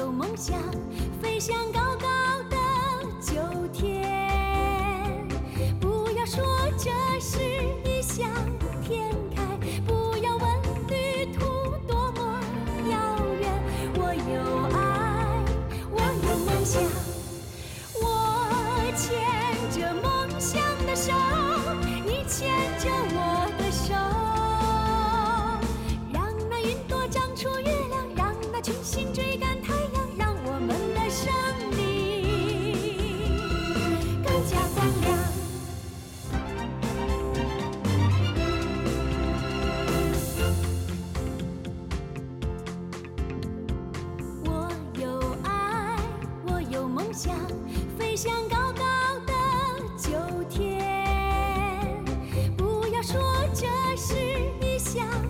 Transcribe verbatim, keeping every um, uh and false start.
有梦想，飞向高高的九天。不要说这是异想天开，不要问旅途多么遥远。我有爱，我有梦想，我牵着梦想的手，你牵着我的手，让那云朵长出月亮，让那群星追赶太阳，让我们的生命更加光亮。我有爱，我有梦想，飞向高高的九天。不要说这是异想